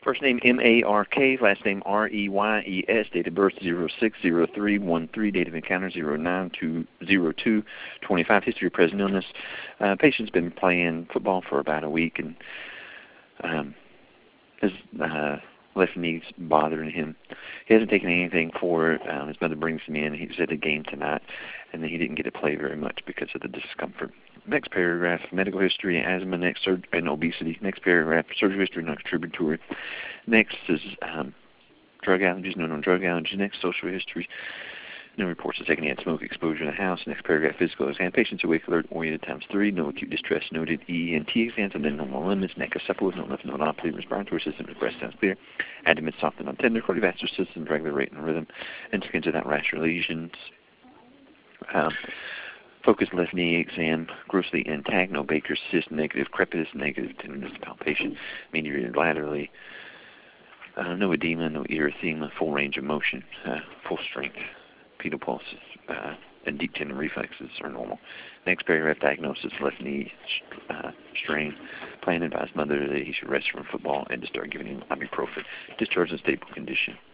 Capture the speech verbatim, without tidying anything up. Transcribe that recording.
First name M A R K, last name R E Y E S, date of birth zero six zero three one three, date of encounter zero nine two zero two twenty-five, history of present illness. Uh, patient's been playing football for about a week, and um, his uh, left knee's bothering him. He hasn't taken anything for it. Um, his mother brings him in. He's at the game tonight, and then he didn't get to play very much because of the discomfort. Next paragraph, medical history, asthma, next surg- and obesity. Next paragraph, surgical history, non-contributory. Next is um, drug allergies, no known drug allergies. Next, social history. No reports of secondhand smoke exposure in the house. Next paragraph, physical exam. Patients awake, alert, oriented times three. No acute distress noted. E N T exams and then normal limits. Neck is supple, no lymph node operative. Respiratory system, the breast sounds clear. Abdomen soft and untender. Cardiovascular system, regular rate and rhythm. And skins without rash or lesions. Um, Focused left knee exam, grossly intact, no Baker's cyst, negative crepitus, negative tenderness, palpation, mediated laterally, uh, no edema, no erythema, full range of motion, uh, full strength, pedal pulses, uh, and deep tendon reflexes are normal. Next paragraph, diagnosis, left knee uh, strain, plan advised mother that he should rest from football and to start giving him ibuprofen. Discharge in stable condition.